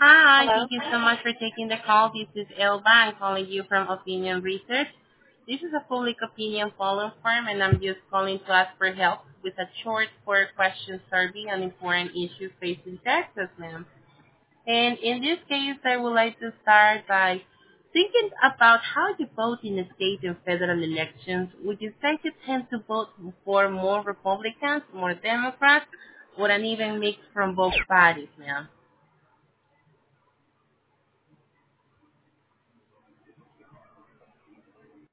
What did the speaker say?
Hi, Hello? thank you so much for taking the call. This is Elba. I'm calling you from Opinion Research. This is a public opinion polling firm, and I'm just calling to ask for help with a short four-question survey on important issues facing Texas, ma'am. And in this case, I would like to start by thinking about how you vote in the state and federal elections. Would you say you tend to vote for more Republicans, more Democrats, or an even mix from both parties, ma'am?